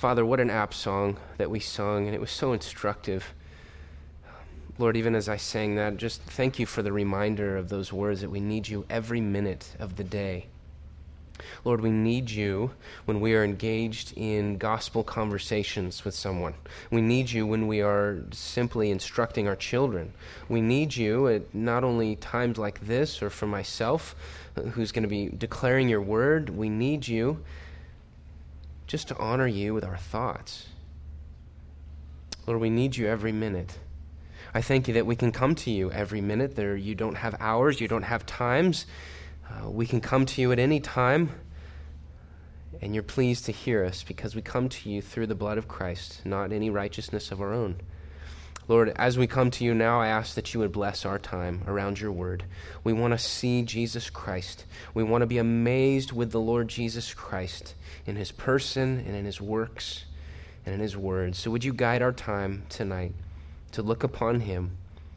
Father, what an apt song that we sung, and it was so instructive. Lord, even as I sang that, just thank you for the reminder of those words that we need you every minute of the day. Lord, we need you when we are engaged in gospel conversations with someone. We need you when we are simply instructing our children. We need you at not only times like this or for myself, who's going to be declaring your word. We need you just to honor you with our thoughts. Lord, we need you every minute. I thank you that we can come to you every minute. You don't have hours, you don't have times. We can come to you at any time, and you're pleased to hear us because we come to you through the blood of Christ, not any righteousness of our own. Lord, as we come to you now, I ask that you would bless our time around your word. We want to see Jesus Christ. We want to be amazed with the Lord Jesus Christ in his person and in his works and in his words. So would you guide our time tonight to look upon him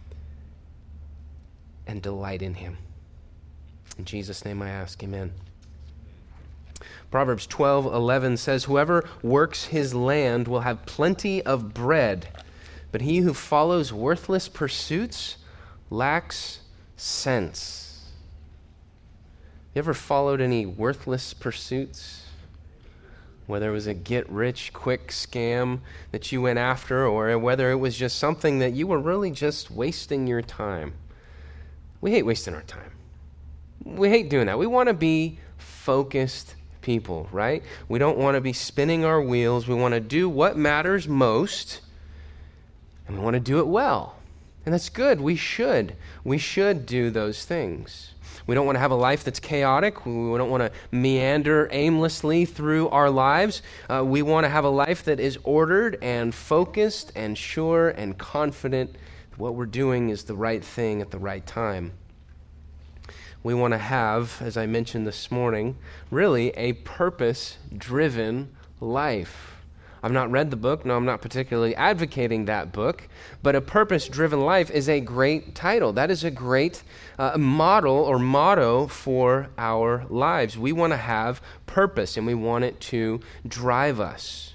and delight in him? In Jesus' name I ask, amen. Proverbs 12:11 says, "Whoever works his land will have plenty of bread, but he who follows worthless pursuits lacks sense." You ever followed any worthless pursuits? Whether it was a get-rich-quick scam that you went after, or whether it was just something that you were really just wasting your time. We hate wasting our time. We hate doing that. We want to be focused people, right? We don't want to be spinning our wheels. We want to do what matters most, and we want to do it well. And that's good. We should. We should do those things. We don't want to have a life that's chaotic. We don't want to meander aimlessly through our lives. We want to have a life that is ordered and focused and sure and confident that what we're doing is the right thing at the right time. We want to have, as I mentioned this morning, really a purpose-driven life. I've not read the book. No, I'm not particularly advocating that book, but a purpose-driven life is a great title. That is a great model or motto for our lives. We want to have purpose, and we want it to drive us.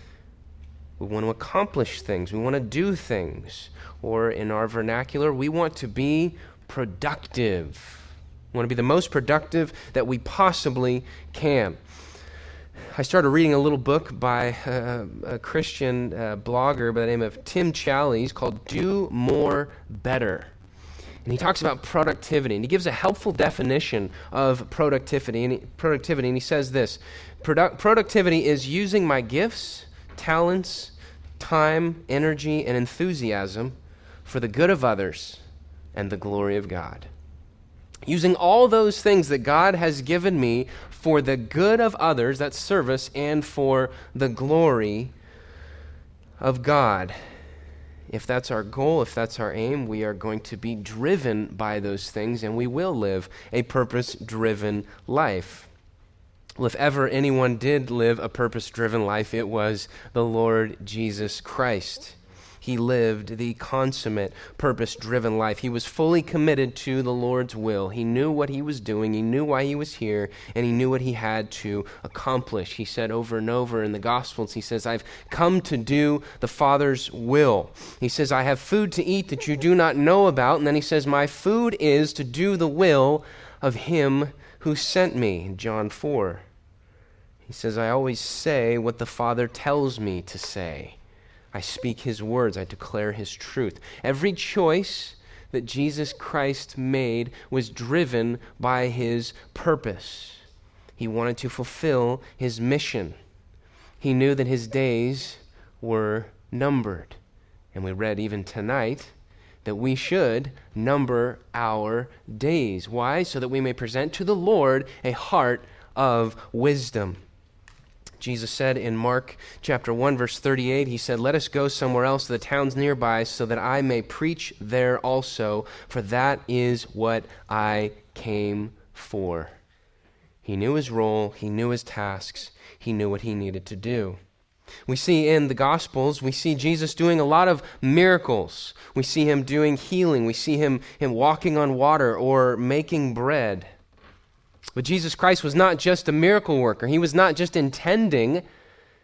We want to accomplish things. We want to do things. Or in our vernacular, we want to be productive. We want to be the most productive that we possibly can. I started reading a little book by a Christian blogger by the name of Tim Challies called Do More Better. And he talks about productivity, and he gives a helpful definition of productivity. And he says this: productivity is using my gifts, talents, time, energy, and enthusiasm for the good of others and the glory of God. Using all those things that God has given me for the good of others, that's service, and for the glory of God. If that's our goal, if that's our aim, we are going to be driven by those things, and we will live a purpose-driven life. Well, if ever anyone did live a purpose-driven life, it was the Lord Jesus Christ. He lived the consummate, purpose-driven life. He was fully committed to the Lord's will. He knew what he was doing. He knew why he was here, and he knew what he had to accomplish. He said over and over in the Gospels, he says, I've come to do the Father's will. He says, I have food to eat that you do not know about. And then he says, my food is to do the will of him who sent me, in John 4. He says, I always say what the Father tells me to say. I speak his words. I declare his truth. Every choice that Jesus Christ made was driven by his purpose. He wanted to fulfill his mission. He knew that his days were numbered. And we read even tonight that we should number our days. Why? So that we may present to the Lord a heart of wisdom. Jesus said in Mark chapter 1, verse 38, he said, let us go somewhere else to the towns nearby so that I may preach there also, for that is what I came for. He knew his role, he knew his tasks, he knew what he needed to do. We see in the Gospels, we see Jesus doing a lot of miracles. We see him doing healing. We see him walking on water or making bread. But Jesus Christ was not just a miracle worker. He was not just intending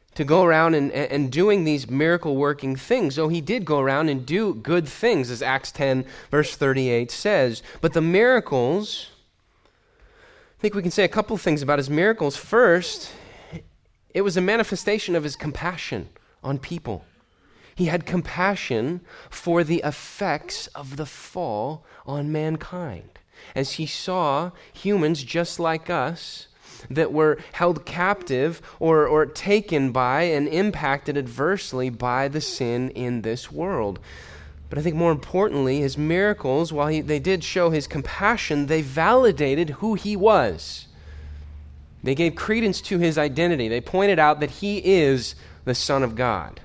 to go around and doing these miracle-working things. So he did go around and do good things, as Acts 10, verse 38 says. But the miracles, I think we can say a couple of things about his miracles. First, it was a manifestation of his compassion on people. He had compassion for the effects of the fall on mankind. As he saw humans just like us that were held captive or taken by and impacted adversely by the sin in this world. But I think more importantly, his miracles, while they did show his compassion, they validated who he was. They gave credence to his identity. They pointed out that he is the Son of God.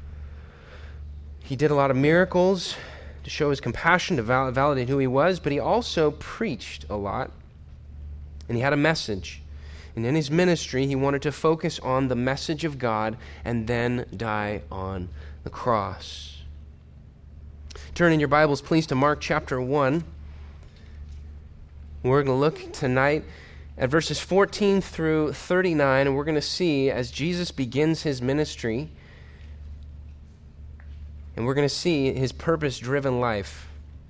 He did a lot of miracles to show his compassion, to validate who he was, but he also preached a lot, and he had a message. And in his ministry, he wanted to focus on the message of God and then die on the cross. Turn in your Bibles, please, to Mark chapter 1. We're going to look tonight at verses 14 through 39, and we're going to see as Jesus begins his ministry, and we're going to see his purpose-driven life.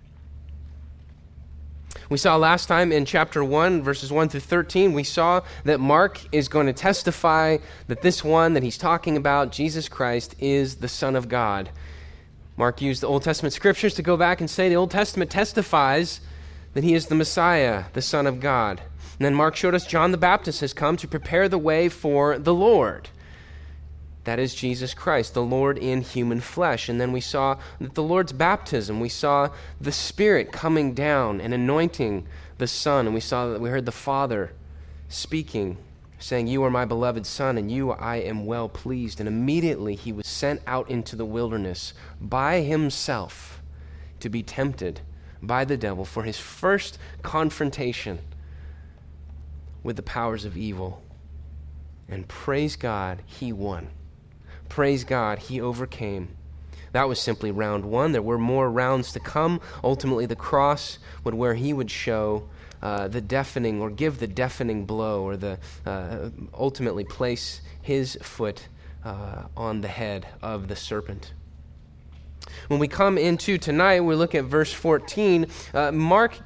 We saw last time in chapter 1, verses 1 through 13, we saw that Mark is going to testify that this one that he's talking about, Jesus Christ, is the Son of God. Mark used the Old Testament scriptures to go back and say the Old Testament testifies that he is the Messiah, the Son of God. And then Mark showed us John the Baptist has come to prepare the way for the Lord. That is Jesus Christ, the Lord in human flesh. And then we saw the Lord's baptism. We saw the Spirit coming down and anointing the Son. And we heard the Father speaking, saying, "You are my beloved Son, and you I am well pleased." And immediately he was sent out into the wilderness by himself to be tempted by the devil for his first confrontation with the powers of evil. And praise God, he won. Praise God, he overcame. That was simply round one. There were more rounds to come. Ultimately, the cross would where he would show the deafening, or give the deafening blow, or ultimately place his foot on the head of the serpent. When we come into tonight, we look at verse 14. Mark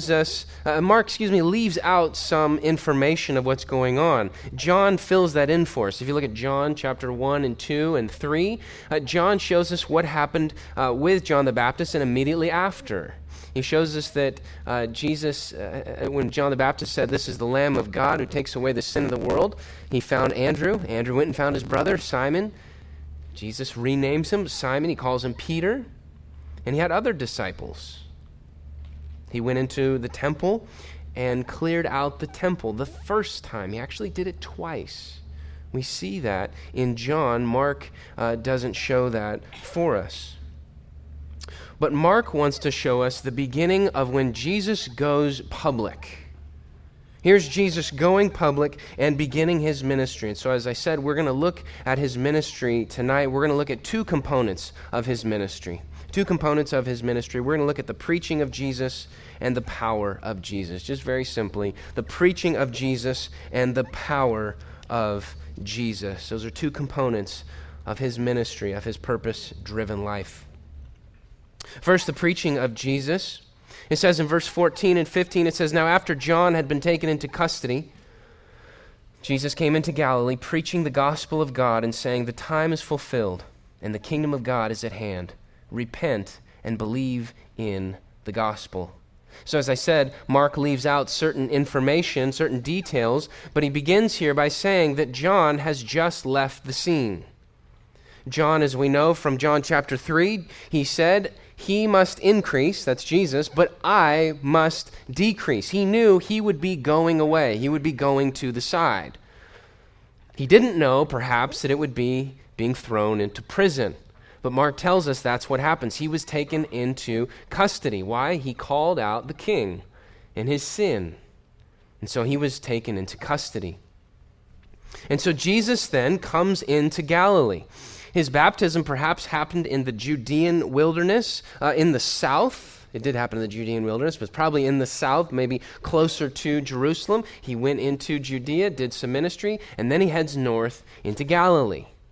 leaves out some information of what's going on. John fills that in for us. If you look at John chapter 1 and 2 and 3, John shows us what happened with John the Baptist and immediately after. He shows us that Jesus, when John the Baptist said, "This is the Lamb of God who takes away the sin of the world," he found Andrew. Andrew went and found his brother, Simon. Jesus renames him Simon. He calls him Peter. And he had other disciples. He went into the temple and cleared out the temple the first time. He actually did it twice. We see that in John. Mark doesn't show that for us. But Mark wants to show us the beginning of when Jesus goes public. Here's Jesus going public and beginning his ministry. And so as I said, we're going to look at his ministry tonight. We're going to look at two components of his ministry. We're going to look at the preaching of Jesus and the power of Jesus. Just very simply, the preaching of Jesus and the power of Jesus. Those are two components of his ministry, of his purpose-driven life. First, the preaching of Jesus. It says in verse 14 and 15, it says, "Now after John had been taken into custody, Jesus came into Galilee, preaching the gospel of God and saying, 'The time is fulfilled, and the kingdom of God is at hand. Repent and believe in the gospel.'" So as I said, Mark leaves out certain information, certain details, but he begins here by saying that John has just left the scene. John, as we know from John chapter 3, he said, "He must increase," that's Jesus, "but I must decrease." He knew he would be going away. He would be going to the side. He didn't know, perhaps, that it would be being thrown into prison. But Mark tells us that's what happens. He was taken into custody. Why? He called out the king in his sin. And so he was taken into custody. And so Jesus then comes into Galilee. His baptism perhaps happened in the Judean wilderness, in the south. It did happen in the Judean wilderness, but probably in the south, maybe closer to Jerusalem. He went into Judea, did some ministry, and then he heads north into Galilee.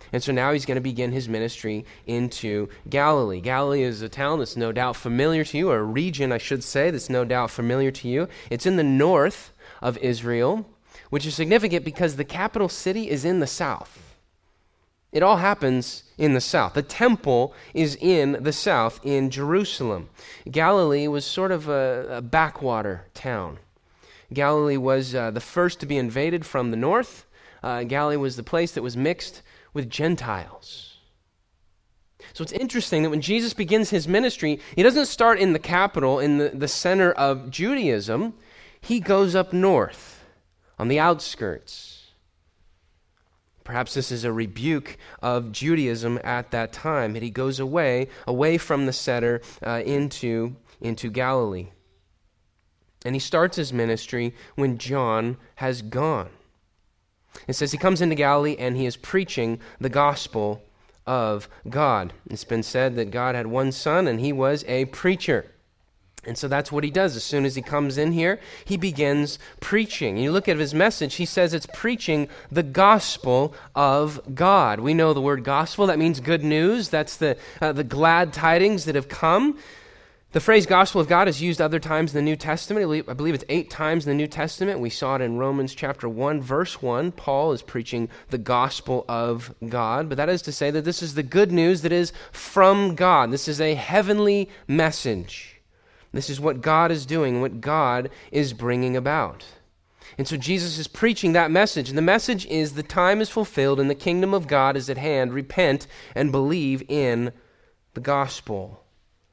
And so now he's going to begin his ministry into Galilee. Galilee is a town that's no doubt familiar to you, or a region, I should say, that's no doubt familiar to you. It's in the north of Israel, which is significant because the capital city is in the south. It all happens in the south. The temple is in the south, in Jerusalem. Galilee was sort of a backwater town. Galilee was the first to be invaded from the north. Galilee was the place that was mixed with Gentiles. So it's interesting that when Jesus begins his ministry, he doesn't start in the capital, in the center of Judaism. He goes up north, on the outskirts. Perhaps this is a rebuke of Judaism at that time, that he goes away from the center into Galilee. And he starts his ministry when John has gone. It says he comes into Galilee and he is preaching the gospel of God. It's been said that God had one son and he was a preacher. And so that's what he does. As soon as he comes in here, he begins preaching. You look at his message, he says it's preaching the gospel of God. We know the word gospel. That means good news. That's the glad tidings that have come. The phrase gospel of God is used other times in the New Testament. I believe it's 8 times in the New Testament. We saw it in Romans chapter 1, verse 1. Paul is preaching the gospel of God. But that is to say that this is the good news that is from God. This is a heavenly message. This is what God is doing, what God is bringing about. And so Jesus is preaching that message. And the message is the time is fulfilled and the kingdom of God is at hand. Repent and believe in the gospel.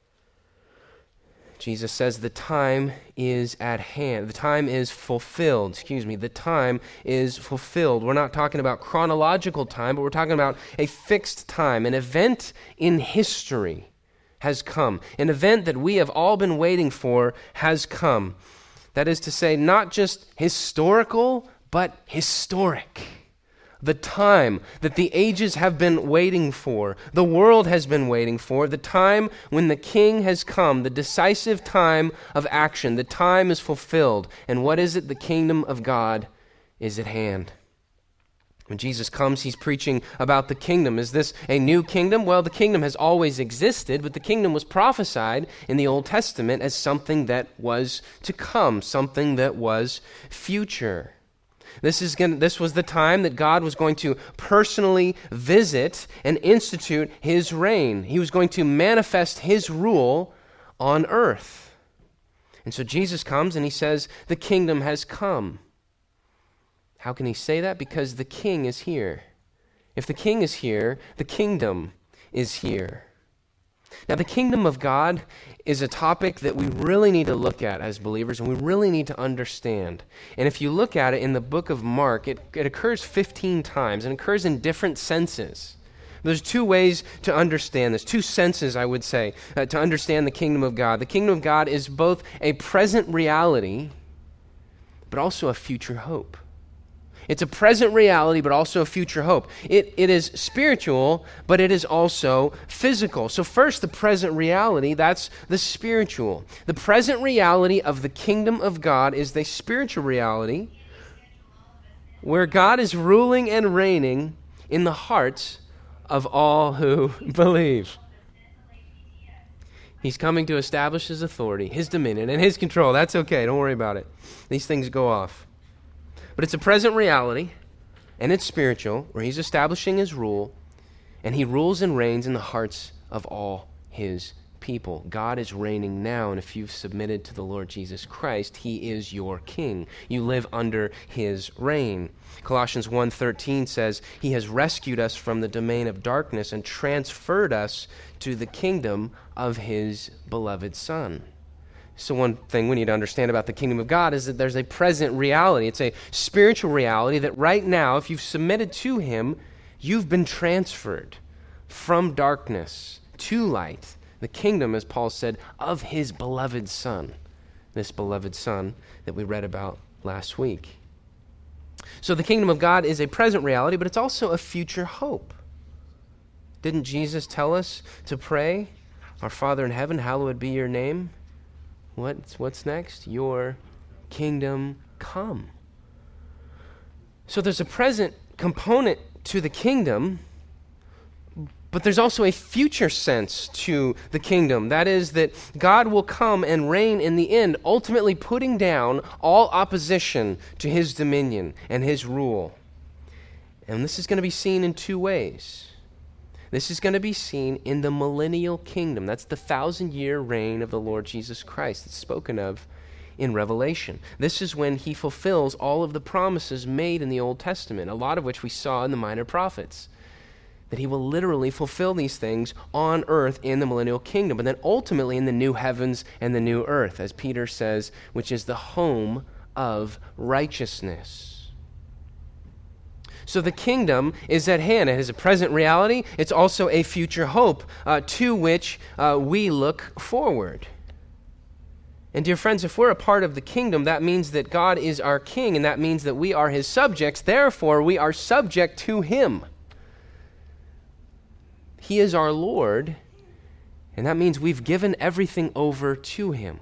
Jesus says the time is at hand. The time is fulfilled. The time is fulfilled. We're not talking about chronological time, but we're talking about a fixed time, an event in history has come. An event that we have all been waiting for has come. That is to say, not just historical, but historic. The time that the ages have been waiting for, the world has been waiting for, the time when the King has come, the decisive time of action, the time is fulfilled. And what is it? The kingdom of God is at hand. When Jesus comes, he's preaching about the kingdom. Is this a new kingdom? Well, the kingdom has always existed, but the kingdom was prophesied in the Old Testament as something that was to come, something that was future. This was the time that God was going to personally visit and institute his reign. He was going to manifest his rule on earth. And so Jesus comes and he says, the kingdom has come. How can he say that? Because the king is here. If the king is here, the kingdom is here. Now, the kingdom of God is a topic that we really need to look at as believers, and we really need to understand. And if you look at it in the book of Mark, it occurs 15 times, and occurs in different senses. There's 2 ways to understand this, 2 senses, I would say, to understand the kingdom of God. The kingdom of God is both a present reality, but also a future hope. It's a present reality, but also a future hope. It is spiritual, but it is also physical. So first, the present reality, that's the spiritual. The present reality of the kingdom of God is the spiritual reality where God is ruling and reigning in the hearts of all who believe. He's coming to establish his authority, his dominion, and his control. That's okay. Don't worry about it. These things go off. But it's a present reality, and it's spiritual, where he's establishing his rule, and he rules and reigns in the hearts of all his people. God is reigning now, and if you've submitted to the Lord Jesus Christ, he is your king. You live under his reign. Colossians 1:13 says, he has rescued us from the domain of darkness and transferred us to the kingdom of his beloved Son. So one thing we need to understand about the kingdom of God is that there's a present reality. It's a spiritual reality that right now, if you've submitted to him, you've been transferred from darkness to light. The kingdom, as Paul said, of his beloved Son. This beloved Son that we read about last week. So the kingdom of God is a present reality, but it's also a future hope. Didn't Jesus tell us to pray, our Father in heaven, hallowed be your name? What's next? Your kingdom come. So there's a present component to the kingdom, But there's also a future sense to the kingdom. That is, that God will come and reign in the end, ultimately putting down all opposition to his dominion and his rule. And this is going to be seen in two ways. This is going to be seen in the millennial kingdom. That's the 1,000-year reign of the Lord Jesus Christ. It's spoken of in Revelation. This is when he fulfills all of the promises made in the Old Testament, a lot of which we saw in the minor prophets. That he will literally fulfill these things on earth in the millennial kingdom, but then ultimately in the new heavens and the new earth, as Peter says, which is the home of righteousness. So the kingdom is at hand. It is a present reality. It's also a future hope to which we look forward. And dear friends, if we're a part of the kingdom, that means that God is our king, and that means that we are his subjects. Therefore, we are subject to him. He is our Lord, and that means we've given everything over to him.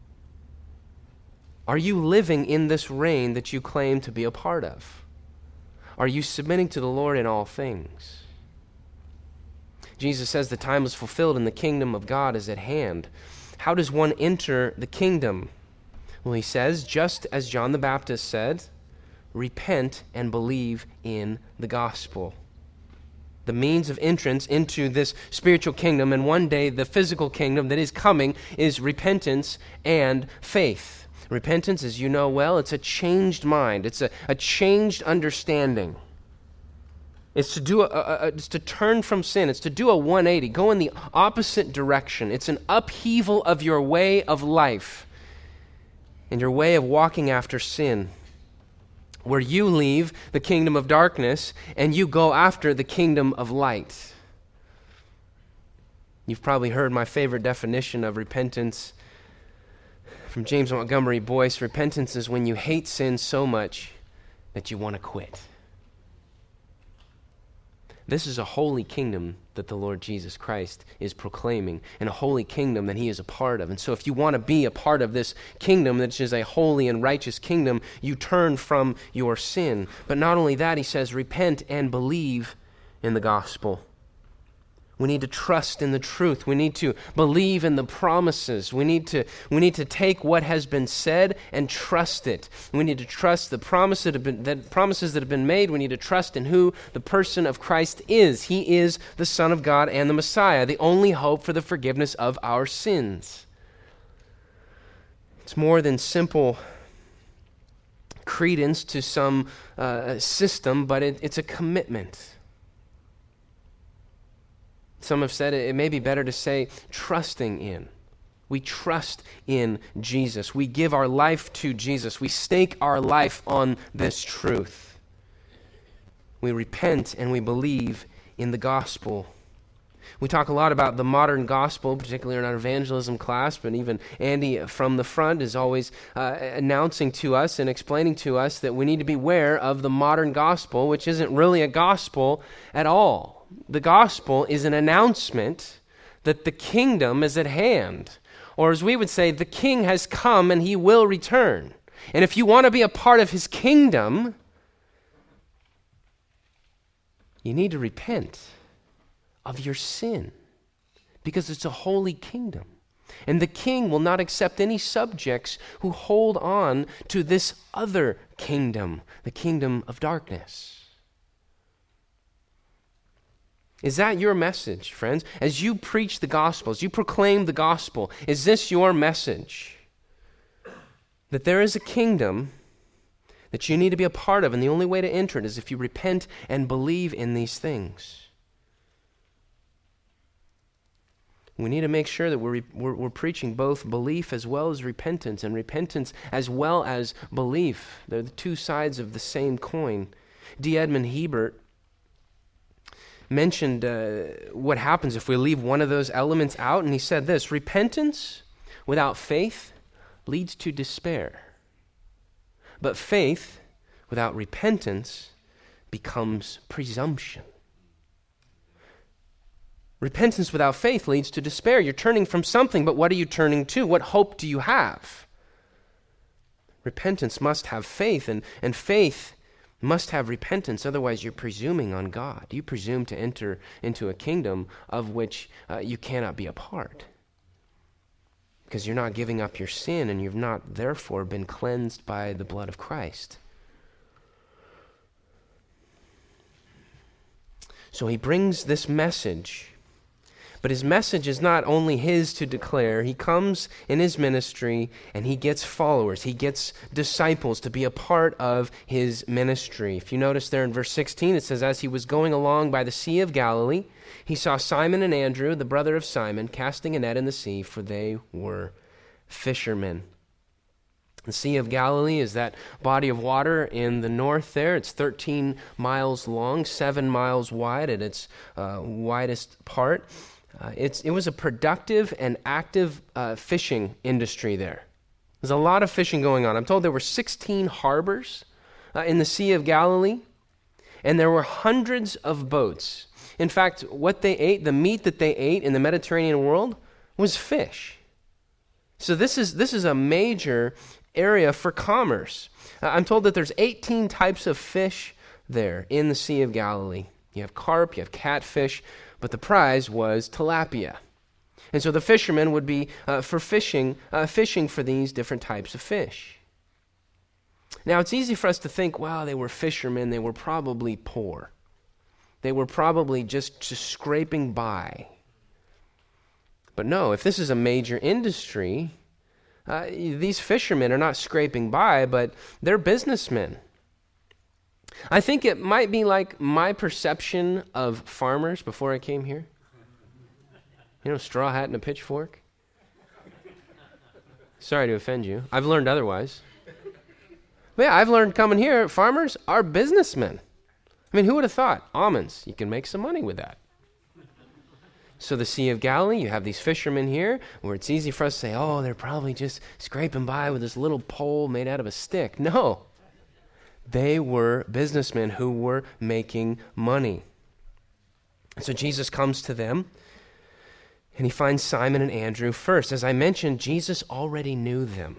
Are you living in this reign that you claim to be a part of? Are you submitting to the Lord in all things? Jesus says the time is fulfilled and the kingdom of God is at hand. How does one enter the kingdom? Well, he says, just as John the Baptist said, repent and believe in the gospel. The means of entrance into this spiritual kingdom, and one day the physical kingdom that is coming, is repentance and faith. Repentance, as you know well, it's a changed mind. It's a changed understanding. It's to do it's to turn from sin. It's to do a 180, go in the opposite direction. It's an upheaval of your way of life and your way of walking after sin, where you leave the kingdom of darkness and you go after the kingdom of light. You've probably heard my favorite definition of repentance from James Montgomery Boyce. Repentance is when you hate sin so much that you want to quit. This is a holy kingdom that the Lord Jesus Christ is proclaiming, and a holy kingdom that he is a part of. And so if you want to be a part of this kingdom, which is a holy and righteous kingdom, you turn from your sin. But not only that, he says, repent and believe in the gospel. We need to trust in the truth. We need to believe in the promises. We need to take what has been said and trust it. We need to trust the promises that have been made. We need to trust in who the person of Christ is. He is the Son of God and the Messiah, the only hope for the forgiveness of our sins. It's more than simple credence to some system, but it's a commitment. Some have said it may be better to say trusting in. We trust in Jesus. We give our life to Jesus. We stake our life on this truth. We repent and we believe in the gospel. We talk a lot about the modern gospel, particularly in our evangelism class, but even Andy from the front is always announcing to us and explaining to us that we need to beware of the modern gospel, which isn't really a gospel at all. The gospel is an announcement that the kingdom is at hand. Or as we would say, the king has come and he will return. And if you want to be a part of his kingdom, you need to repent of your sin, because it's a holy kingdom. And the king will not accept any subjects who hold on to this other kingdom, the kingdom of darkness. Is that your message, friends? As you preach the gospel, as you proclaim the gospel, is this your message? That there is a kingdom that you need to be a part of, and the only way to enter it is if you repent and believe in these things. We need to make sure that we're preaching both belief as well as repentance, and repentance as well as belief. They're the two sides of the same coin. D. Edmond Hebert mentioned what happens if we leave one of those elements out, and he said this: repentance without faith leads to despair, but faith without repentance becomes presumption. Repentance without faith leads to despair. You're turning from something, but what are you turning to? What hope do you have? Repentance must have faith, and faith You must have repentance, otherwise you're presuming on God. You presume to enter into a kingdom of which you cannot be a part, because you're not giving up your sin and you've not therefore been cleansed by the blood of Christ. So he brings this message, but his message is not only his to declare. He comes in his ministry and he gets followers. He gets disciples to be a part of his ministry. If you notice there in verse 16, it says, as he was going along by the Sea of Galilee, he saw Simon and Andrew, the brother of Simon, casting a net in the sea, for they were fishermen. The Sea of Galilee is that body of water in the north there. It's 13 miles long, 7 miles wide at its widest part. It was a productive and active fishing industry there. There's a lot of fishing going on. I'm told there were 16 harbors in the Sea of Galilee, and there were hundreds of boats. In fact, what they ate, the meat that they ate in the Mediterranean world, was fish. So this is a major area for commerce. I'm told that there's 18 types of fish there in the Sea of Galilee. You have carp, you have catfish, but the prize was tilapia. And so the fishermen would be fishing for these different types of fish. Now, it's easy for us to think, wow, they were fishermen, they were probably poor. They were probably just scraping by. But no, if this is a major industry, these fishermen are not scraping by, but they're businessmen. I think it might be like my perception of farmers before I came here. You know, straw hat and a pitchfork. Sorry to offend you. I've learned otherwise. But yeah, I've learned coming here, farmers are businessmen. I mean, who would have thought? Almonds, you can make some money with that. So the Sea of Galilee, you have these fishermen here, where it's easy for us to say, oh, they're probably just scraping by with this little pole made out of a stick. No. They were businessmen who were making money. So Jesus comes to them, and he finds Simon and Andrew first. As I mentioned, Jesus already knew them.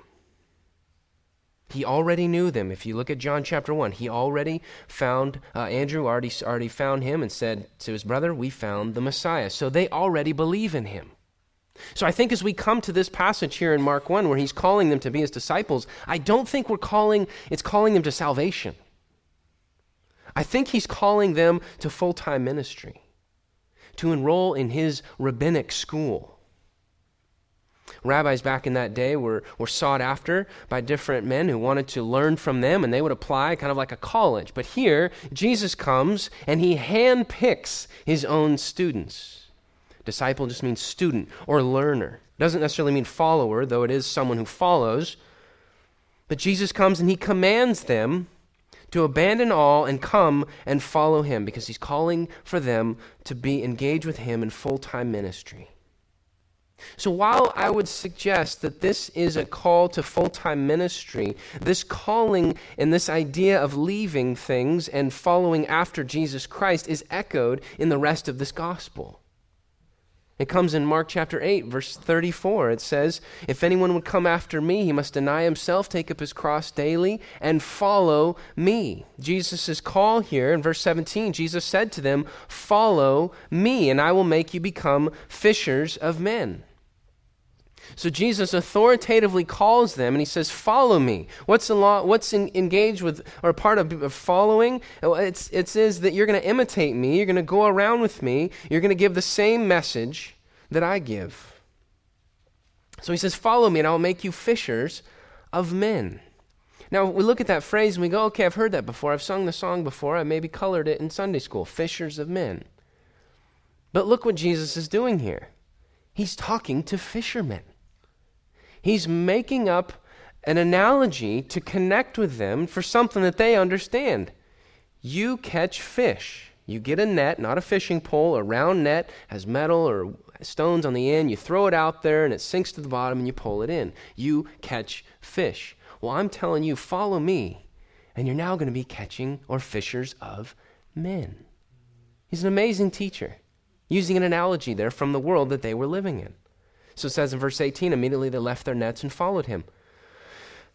He already knew them. If you look at John chapter 1, he already found, Andrew already found him and said to his brother, we found the Messiah. So they already believe in him. So I think as we come to this passage here in Mark 1, where he's calling them to be his disciples, I don't think it's calling them to salvation. I think he's calling them to full-time ministry, to enroll in his rabbinic school. Rabbis back in that day were sought after by different men who wanted to learn from them, and they would apply kind of like a college. But here, Jesus comes and he handpicks his own students. Disciple just means student or learner. It doesn't necessarily mean follower, though it is someone who follows. But Jesus comes and he commands them to abandon all and come and follow him, because he's calling for them to be engaged with him in full-time ministry. So while I would suggest that this is a call to full-time ministry, this calling and this idea of leaving things and following after Jesus Christ is echoed in the rest of this gospel. It comes in Mark chapter 8, verse 34. It says, if anyone would come after me, he must deny himself, take up his cross daily, and follow me. Jesus' call here in verse 17, Jesus said to them, follow me, and I will make you become fishers of men. So Jesus authoritatively calls them and he says, follow me. What's engaged with or part of following? It says that you're going to imitate me. You're going to go around with me. You're going to give the same message that I give. So he says, follow me and I'll make you fishers of men. Now we look at that phrase and we go, okay, I've heard that before. I've sung the song before. I maybe colored it in Sunday school, fishers of men. But look what Jesus is doing here. He's talking to fishermen. He's making up an analogy to connect with them for something that they understand. You catch fish. You get a net, not a fishing pole, a round net, has metal or stones on the end. You throw it out there and it sinks to the bottom and you pull it in. You catch fish. Well, I'm telling you, follow me, and you're now going to be catching or fishers of men. He's an amazing teacher, using an analogy there from the world that they were living in. So it says in verse 18, immediately they left their nets and followed him.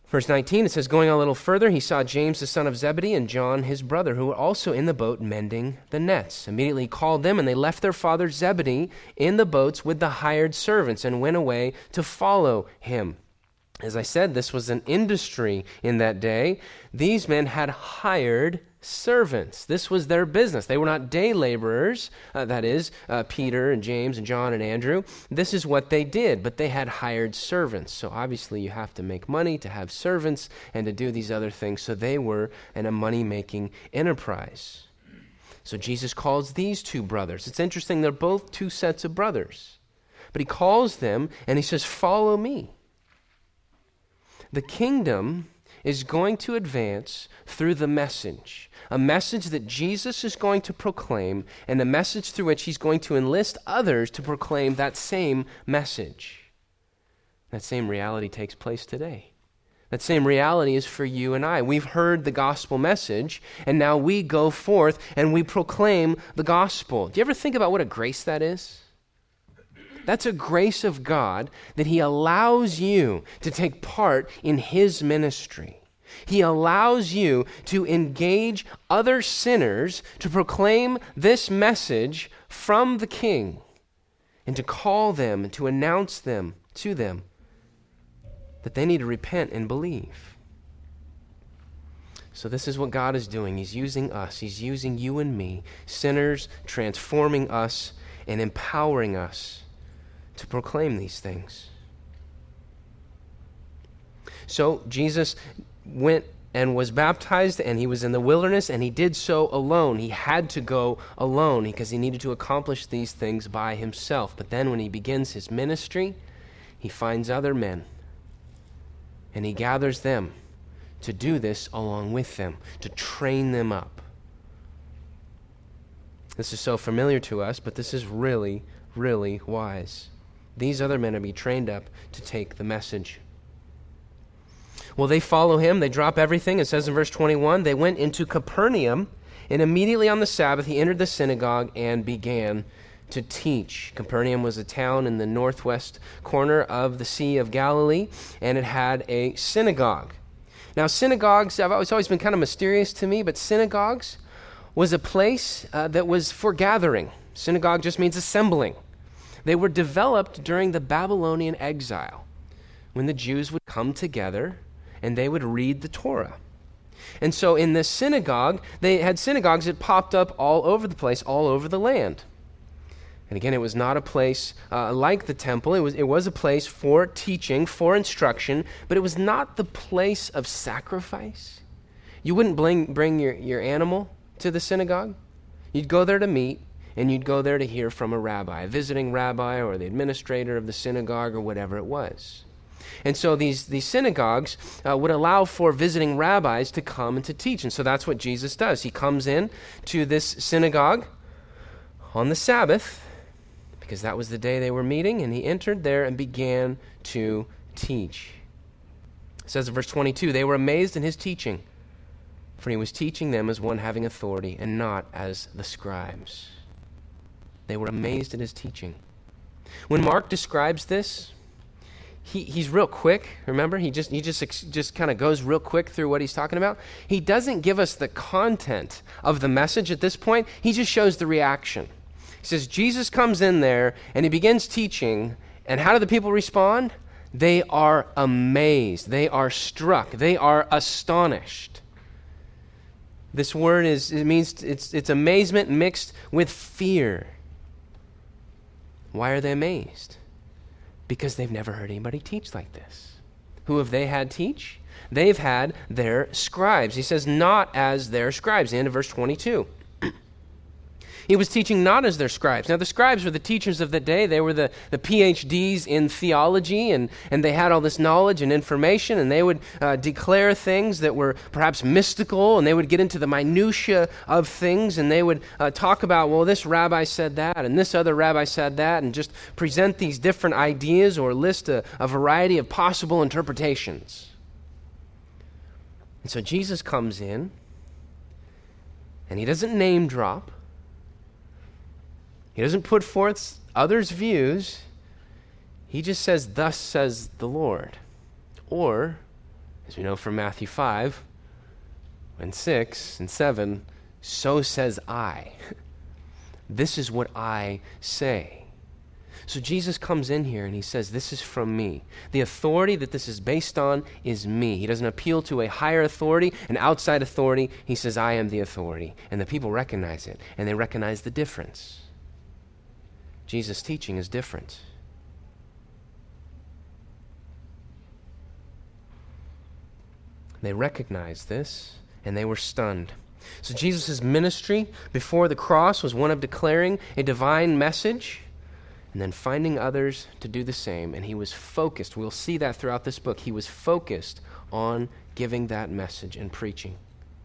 Verse 19, it says, going a little further, he saw James the son of Zebedee and John his brother, who were also in the boat mending the nets. Immediately he called them, and they left their father Zebedee in the boats with the hired servants and went away to follow him. As I said, this was an industry in that day. These men had hired servants. This was their business. They were not day laborers, that is, Peter and James and John and Andrew. This is what they did, but they had hired servants. So obviously you have to make money to have servants and to do these other things. So they were in a money-making enterprise. So Jesus calls these two brothers. It's interesting, they're both two sets of brothers. But he calls them and he says, follow me. The kingdom is going to advance through the message, a message that Jesus is going to proclaim, and a message through which he's going to enlist others to proclaim that same message. That same reality takes place today. That same reality is for you and I. We've heard the gospel message, and now we go forth and we proclaim the gospel. Do you ever think about what a grace that is? That's a grace of God that he allows you to take part in his ministry. He allows you to engage other sinners to proclaim this message from the King and to call them and to announce them to them that they need to repent and believe. So this is what God is doing. He's using us. He's using you and me, sinners, transforming us and empowering us to proclaim these things. So Jesus went and was baptized, and he was in the wilderness, and he did so alone. He had to go alone because he needed to accomplish these things by himself. But then when he begins his ministry, he finds other men, and he gathers them to do this along with them, to train them up. This is so familiar to us, but this is really, really wise. These other men are being trained up to take the message. Well, they follow him. They drop everything. It says in verse 21, they went into Capernaum, and immediately on the Sabbath he entered the synagogue and began to teach. Capernaum was a town in the northwest corner of the Sea of Galilee, and it had a synagogue. Now, synagogues, it's always been kind of mysterious to me, but synagogues was a place that was for gathering. Synagogue just means assembling. They were developed during the Babylonian exile, when the Jews would come together and they would read the Torah. And so in this synagogue, they had synagogues that popped up all over the place, all over the land. And again, it was not a place like the temple. It was a place for teaching, for instruction, but it was not the place of sacrifice. You wouldn't bring your animal to the synagogue. You'd go there to meet, and you'd go there to hear from a rabbi, a visiting rabbi or the administrator of the synagogue or whatever it was. And so these synagogues would allow for visiting rabbis to come and to teach. And so that's what Jesus does. He comes in to this synagogue on the Sabbath, because that was the day they were meeting, and he entered there and began to teach. It says in verse 22, they were amazed in his teaching, for he was teaching them as one having authority and not as the scribes. They were amazed at his teaching. When Mark describes this, he's real quick. Remember, he just kind of goes real quick through what he's talking about. He doesn't give us the content of the message at this point. He just shows the reaction. He says Jesus comes in there and he begins teaching, and how do the people respond? They are amazed. They are struck. They are astonished. This word means it's amazement mixed with fear. Why are they amazed? Because they've never heard anybody teach like this. Who have they had teach? They've had their scribes. He says, not as their scribes, the end of verse 22. He was teaching not as their scribes. Now, the scribes were the teachers of the day. They were the PhDs in theology, and they had all this knowledge and information, and they would declare things that were perhaps mystical, and they would get into the minutia of things, and they would talk about, well, this rabbi said that, and this other rabbi said that, and just present these different ideas or list a variety of possible interpretations. And so Jesus comes in, and he doesn't name drop. He doesn't put forth others' views. He just says, thus says the Lord. Or, As we know from Matthew 5 and 6 and 7, so says I. This is what I say. So Jesus comes in here and he says, this is from me. The authority that this is based on is me. He doesn't appeal to a higher authority, an outside authority. He says, I am the authority. And the people recognize it, and they recognize the difference. Jesus' teaching is different. They recognized this, and they were stunned. So Jesus' ministry before the cross was one of declaring a divine message and then finding others to do the same. And he was focused. We'll see that throughout this book. He was focused on giving that message and preaching.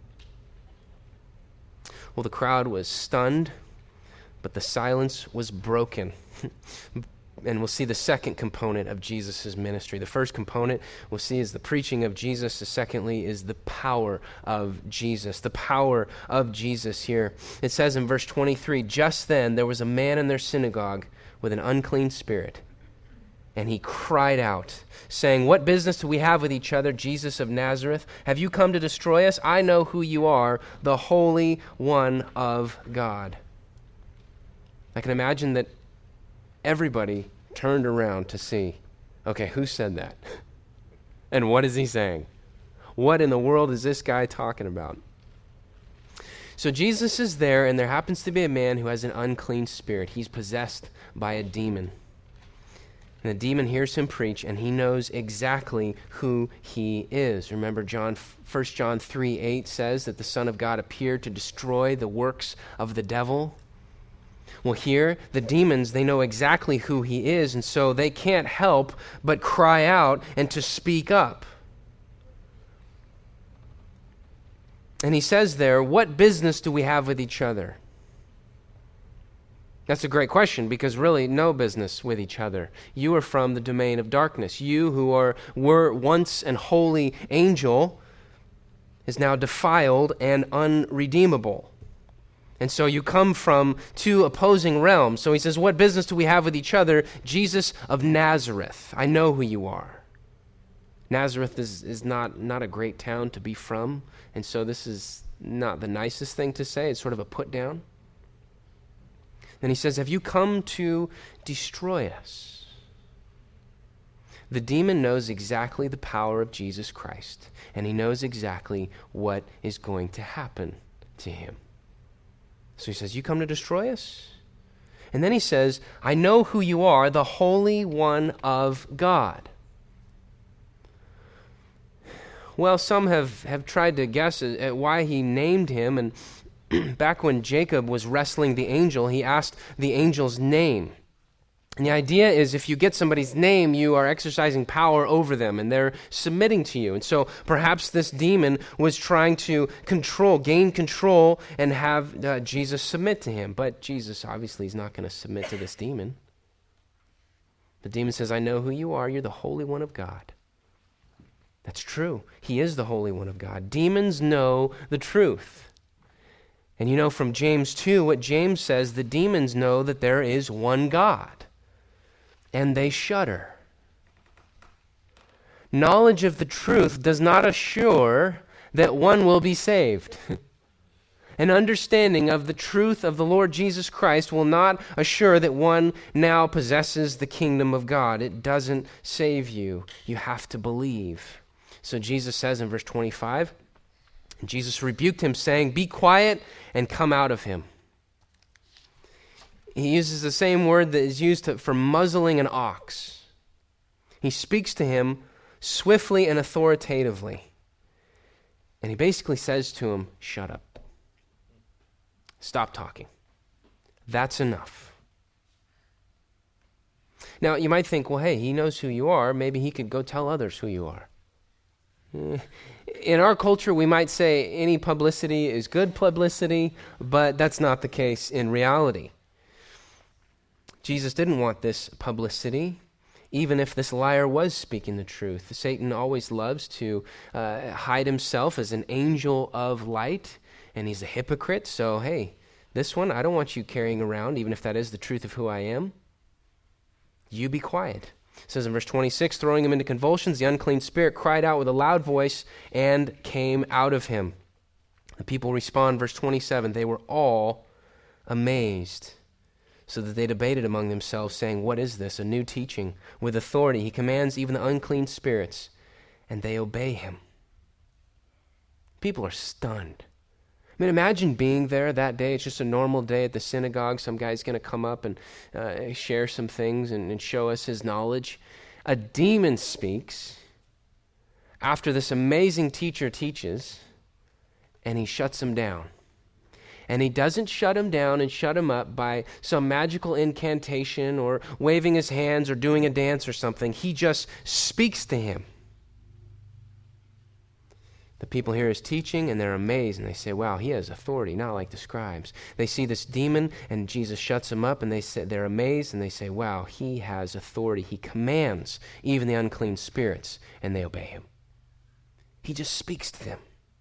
Well, the crowd was stunned, but the silence was broken. And we'll see the second component of Jesus' ministry. The first component we'll see is the preaching of Jesus. The secondly is the power of Jesus. The power of Jesus here. It says in verse 23, just then there was a man in their synagogue with an unclean spirit. And he cried out, saying, what business do we have with each other, Jesus of Nazareth? Have you come to destroy us? I know who you are, the Holy One of God. I can imagine that everybody turned around to see, okay, who said that? And what is he saying? What in the world is this guy talking about? So Jesus is there, and there happens to be a man who has an unclean spirit. He's possessed by a demon. And the demon hears him preach, and he knows exactly who he is. Remember, 1 John 3:8 says that the Son of God appeared to destroy the works of the devil. Well, here, the demons, they know exactly who he is, and so they can't help but cry out and to speak up. And he says there, what business do we have with each other? That's a great question, because really, no business with each other. You are from the domain of darkness. You who were once an holy angel is now defiled and unredeemable. And so you come from two opposing realms. So he says, what business do we have with each other? Jesus of Nazareth, I know who you are. Nazareth is not a great town to be from, and so this is not the nicest thing to say. It's sort of a put down. Then he says, have you come to destroy us? The demon knows exactly the power of Jesus Christ, and he knows exactly what is going to happen to him. So he says, you come to destroy us? And then he says, I know who you are, the Holy One of God. Well, some have tried to guess at why he named him, and back when Jacob was wrestling the angel, he asked the angel's name. And the idea is if you get somebody's name, you are exercising power over them, and they're submitting to you. And so perhaps this demon was trying to gain control, and have Jesus submit to him. But Jesus obviously is not going to submit to this demon. The demon says, I know who you are. You're the Holy One of God. That's true. He is the Holy One of God. Demons know the truth. And you know from James 2, what James says, the demons know that there is one God, and they shudder. Knowledge of the truth does not assure that one will be saved. An understanding of the truth of the Lord Jesus Christ will not assure that one now possesses the kingdom of God. It doesn't save you. You have to believe. So Jesus says in verse 25, Jesus rebuked him, saying, be quiet and come out of him. He uses the same word that is used for muzzling an ox. He speaks to him swiftly and authoritatively. And he basically says to him, shut up. Stop talking. That's enough. Now, you might think, well, hey, he knows who you are. Maybe he could go tell others who you are. In our culture, we might say any publicity is good publicity, but that's not the case in reality. Jesus didn't want this publicity, even if this liar was speaking the truth. Satan always loves to hide himself as an angel of light, and he's a hypocrite. So, hey, this one, I don't want you carrying around, even if that is the truth of who I am. You be quiet. It says in verse 26, throwing him into convulsions, the unclean spirit cried out with a loud voice and came out of him. The people respond, verse 27, they were all amazed, so that they debated among themselves, saying, what is this? A new teaching with authority. He commands even the unclean spirits, and they obey him. People are stunned. I mean, imagine being there that day. It's just a normal day at the synagogue. Some guy's going to come up and share some things and show us his knowledge. A demon speaks after this amazing teacher teaches, and he shuts him down. And he doesn't shut him down and shut him up by some magical incantation or waving his hands or doing a dance or something. He just speaks to him. The people hear his teaching, and they're amazed, and they say, wow, he has authority, not like the scribes. They see this demon, and Jesus shuts him up, and they're amazed, and they say, wow, he has authority. He commands even the unclean spirits, and they obey him. He just speaks to them.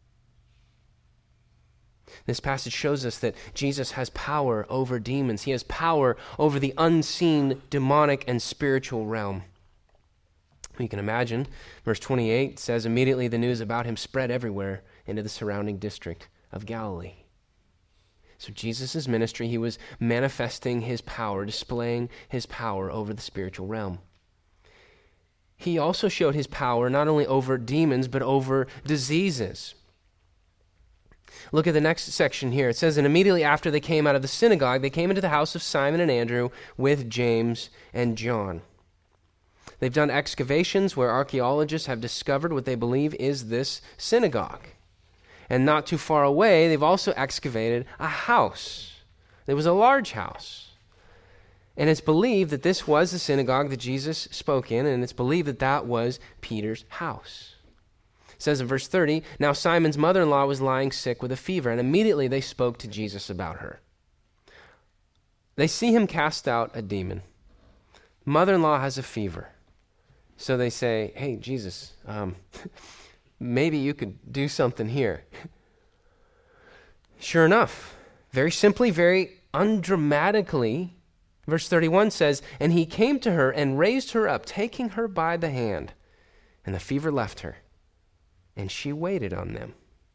This passage shows us that Jesus has power over demons. He has power over the unseen demonic and spiritual realm. You can imagine, verse 28 says, immediately the news about him spread everywhere into the surrounding district of Galilee. So Jesus' ministry, he was manifesting his power, displaying his power over the spiritual realm. He also showed his power not only over demons, but over diseases. Look at the next section here. It says, and immediately after they came out of the synagogue, they came into the house of Simon and Andrew with James and John. They've done excavations where archaeologists have discovered what they believe is this synagogue. And not too far away, they've also excavated a house. There was a large house. And it's believed that this was the synagogue that Jesus spoke in, and it's believed that that was Peter's house. It says in verse 30, now Simon's mother-in-law was lying sick with a fever, and immediately they spoke to Jesus about her. They see him cast out a demon. Mother-in-law has a fever. So they say, hey, Jesus, maybe you could do something here. Sure enough, very simply, very undramatically, verse 31 says, and he came to her and raised her up, taking her by the hand, and the fever left her, and she waited on them.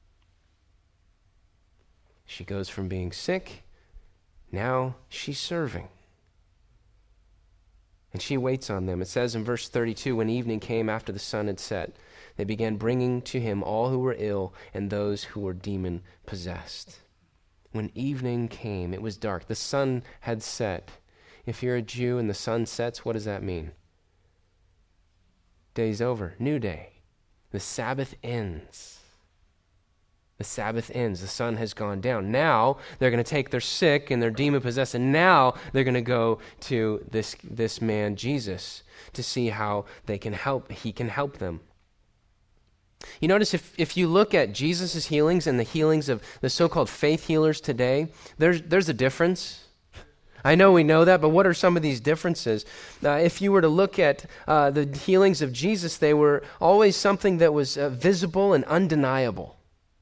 She goes from being sick, now she's serving. And she waits on them. It says in verse 32, when evening came after the sun had set, they began bringing to him all who were ill and those who were demon-possessed. When evening came, it was dark. The sun had set. If you're a Jew and the sun sets, what does that mean? Day's over. New day. The Sabbath ends. The Sabbath ends. The sun has gone down. Now they're going to take their sick and their demon-possessed, and now they're going to go to this man, Jesus, to see how he can help them. You notice if you look at Jesus' healings and the healings of the so-called faith healers today, there's a difference. I know we know that, but what are some of these differences? If you were to look at the healings of Jesus, they were always something that was visible and undeniable.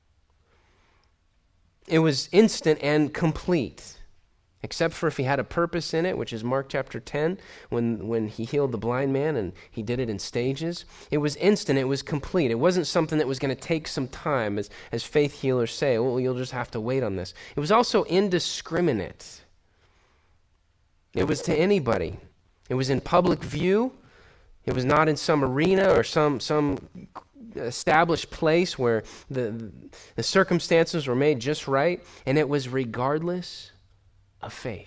It was instant and complete, except for if he had a purpose in it, which is Mark chapter 10, when he healed the blind man and he did it in stages. It was instant, it was complete. It wasn't something that was going to take some time, as faith healers say, well, you'll just have to wait on this. It was also indiscriminate. It was to anybody. It was in public view. It was not in some arena or some established place where the circumstances were made just right, and it was regardless of faith.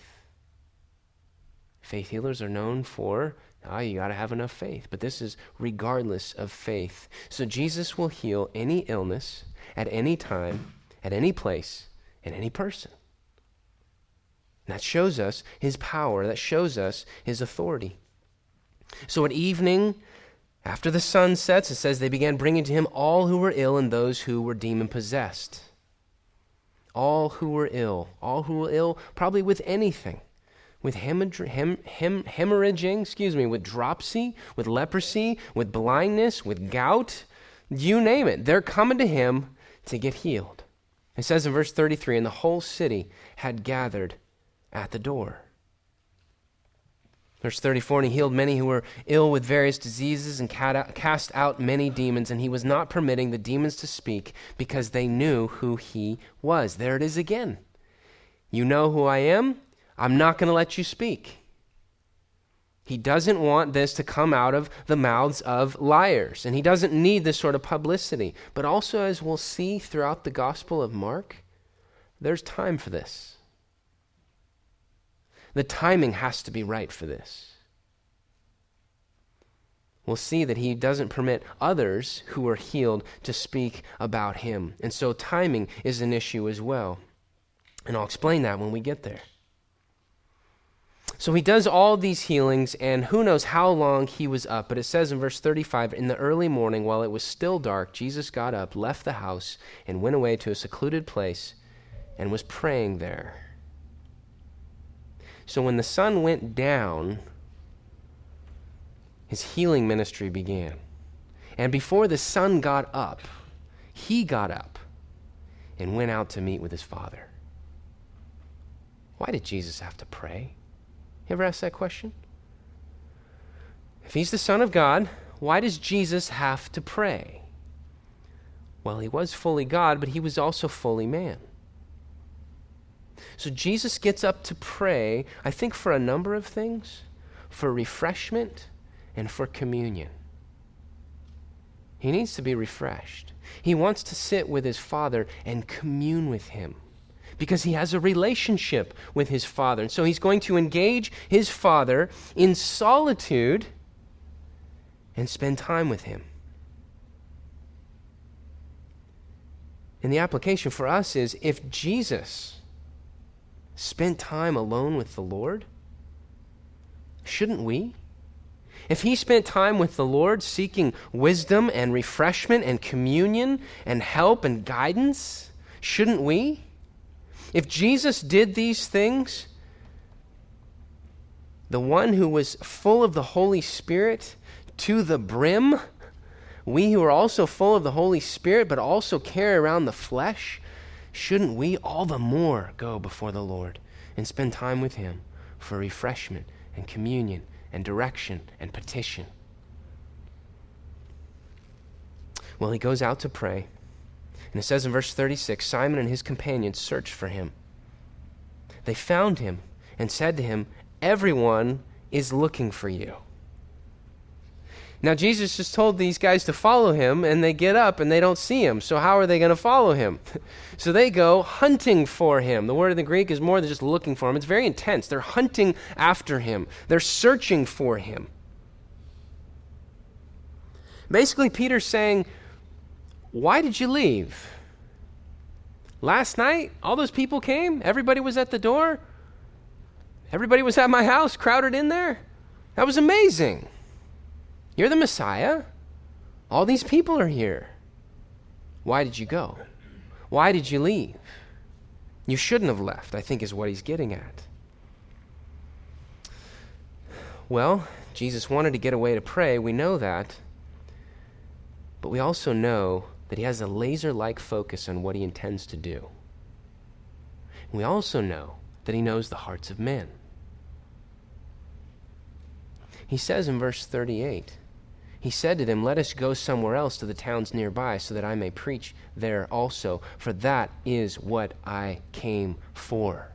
Faith healers are known for, you got to have enough faith, but this is regardless of faith. So Jesus will heal any illness at any time, at any place, and any person. And that shows us his power, that shows us his authority. So at evening, after the sun sets, it says they began bringing to him all who were ill and those who were demon-possessed. All who were ill probably with anything, with hemorrhaging, with dropsy, with leprosy, with blindness, with gout, you name it. They're coming to him to get healed. It says in verse 33, and the whole city had gathered at the door. Verse 34, and he healed many who were ill with various diseases and cast out many demons, and he was not permitting the demons to speak because they knew who he was. There it is again. You know who I am? I'm not going to let you speak. He doesn't want this to come out of the mouths of liars, and he doesn't need this sort of publicity. But also, as we'll see throughout the Gospel of Mark, there's time for this. The timing has to be right for this. We'll see that he doesn't permit others who are healed to speak about him. And so timing is an issue as well. And I'll explain that when we get there. So he does all these healings, and who knows how long he was up. But it says in verse 35, in the early morning, while it was still dark, Jesus got up, left the house, and went away to a secluded place, and was praying there. So when the sun went down, his healing ministry began. And before the sun got up, he got up and went out to meet with his Father. Why did Jesus have to pray? You ever ask that question? If he's the Son of God, why does Jesus have to pray? Well, he was fully God, but he was also fully man. So Jesus gets up to pray, I think, for a number of things, for refreshment and for communion. He needs to be refreshed. He wants to sit with his Father and commune with him because he has a relationship with his Father. And so he's going to engage his Father in solitude and spend time with him. And the application for us is, if Jesus spent time alone with the Lord, shouldn't we? If he spent time with the Lord seeking wisdom and refreshment and communion and help and guidance, shouldn't we? If Jesus did these things, the one who was full of the Holy Spirit to the brim, we who are also full of the Holy Spirit but also carry around the flesh, shouldn't we all the more go before the Lord and spend time with him for refreshment and communion and direction and petition? Well, he goes out to pray. And it says in verse 36, Simon and his companions searched for him. They found him and said to him, everyone is looking for you. Now, Jesus just told these guys to follow him, and they get up and they don't see him. So how are they going to follow him? So they go hunting for him. The word in the Greek is more than just looking for him. It's very intense. They're hunting after him. They're searching for him. Basically, Peter's saying, why did you leave? Last night, all those people came. Everybody was at the door. Everybody was at my house, crowded in there. That was amazing. You're the Messiah. All these people are here. Why did you go? Why did you leave? You shouldn't have left, I think is what he's getting at. Well, Jesus wanted to get away to pray. We know that. But we also know that he has a laser-like focus on what he intends to do. We also know that he knows the hearts of men. He says in verse 38, he said to them, let us go somewhere else to the towns nearby so that I may preach there also, for that is what I came for.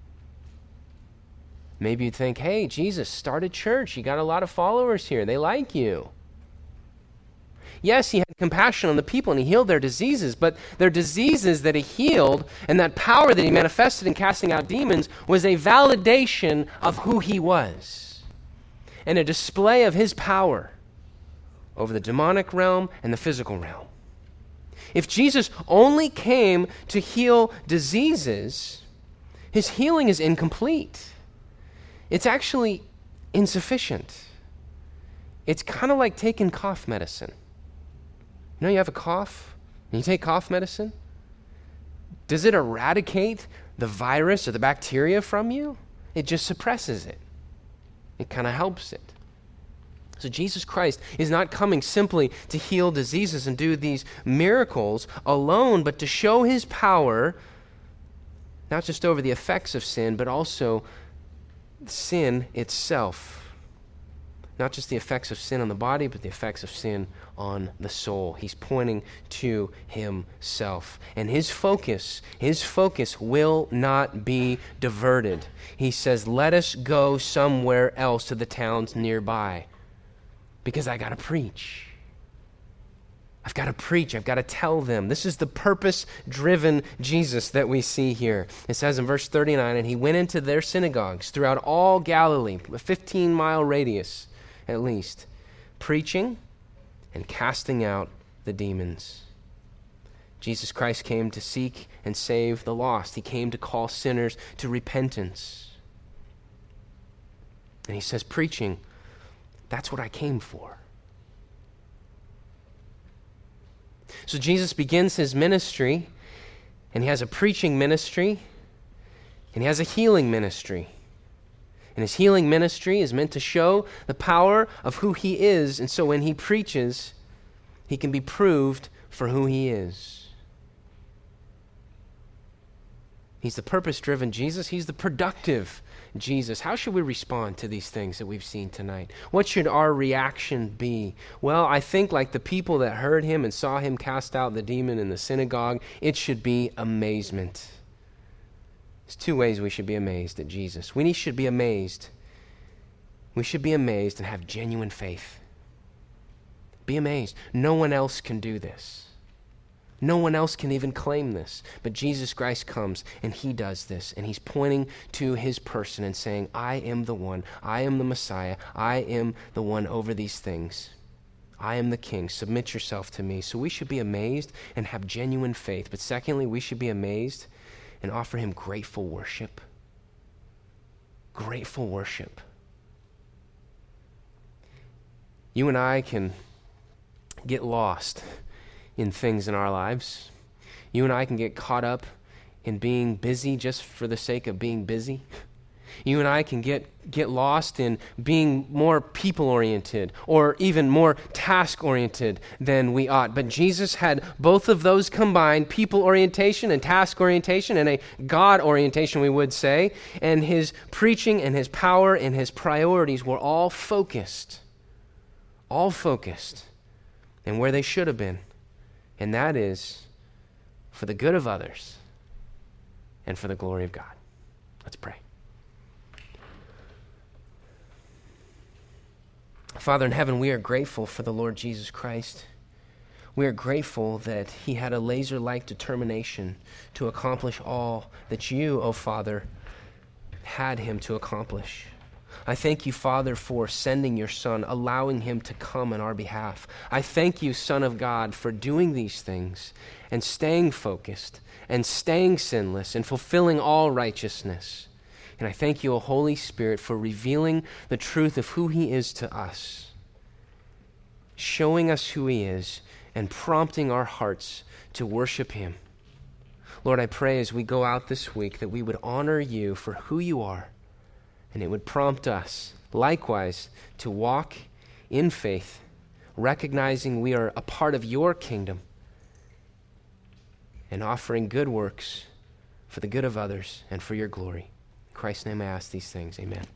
Maybe you'd think, hey, Jesus, start a church. You got a lot of followers here. They like you. Yes, he had compassion on the people and he healed their diseases, but their diseases that he healed and that power that he manifested in casting out demons was a validation of who he was and a display of his power over the demonic realm and the physical realm. If Jesus only came to heal diseases, his healing is incomplete. It's actually insufficient. It's kind of like taking cough medicine. You know, you have a cough and you take cough medicine. Does it eradicate the virus or the bacteria from you? It just suppresses it. It kind of helps it. So Jesus Christ is not coming simply to heal diseases and do these miracles alone, but to show his power, not just over the effects of sin, but also sin itself. Not just the effects of sin on the body, but the effects of sin on the soul. He's pointing to himself. And his focus will not be diverted. He says, let us go somewhere else to the towns nearby, because I got to preach. I've got to preach. I've got to tell them. This is the purpose-driven Jesus that we see here. It says in verse 39, and he went into their synagogues throughout all Galilee, a 15-mile radius at least, preaching and casting out the demons. Jesus Christ came to seek and save the lost. He came to call sinners to repentance. And he says, preaching, that's what I came for. So Jesus begins his ministry, and he has a preaching ministry, and he has a healing ministry. And his healing ministry is meant to show the power of who he is, and so when he preaches, he can be proved for who he is. He's the purpose-driven Jesus. He's the productive Jesus. How should we respond to these things that we've seen tonight? What should our reaction be? Well, I think like the people that heard him and saw him cast out the demon in the synagogue, it should be amazement. There's two ways we should be amazed at Jesus. We should be amazed. We should be amazed and have genuine faith. Be amazed. No one else can do this. No one else can even claim this. But Jesus Christ comes and he does this. And he's pointing to his person and saying, I am the one. I am the Messiah. I am the one over these things. I am the King. Submit yourself to me. So we should be amazed and have genuine faith. But secondly, we should be amazed and offer him grateful worship. Grateful worship. You and I can get lost in things in our lives. You and I can get caught up in being busy just for the sake of being busy. You and I can get lost in being more people-oriented or even more task-oriented than we ought. But Jesus had both of those combined, people orientation and task orientation, and a God orientation, we would say. And his preaching and his power and his priorities were all focused and where they should have been. And that is for the good of others and for the glory of God. Let's pray. Father in heaven, we are grateful for the Lord Jesus Christ. We are grateful that he had a laser-like determination to accomplish all that you, O Father, had him to accomplish. I thank you, Father, for sending your Son, allowing him to come on our behalf. I thank you, Son of God, for doing these things and staying focused and staying sinless and fulfilling all righteousness. And I thank you, O Holy Spirit, for revealing the truth of who he is to us, showing us who he is, and prompting our hearts to worship him. Lord, I pray as we go out this week that we would honor you for who you are, and it would prompt us, likewise, to walk in faith, recognizing we are a part of your kingdom, and offering good works for the good of others and for your glory. In Christ's name I ask these things. Amen.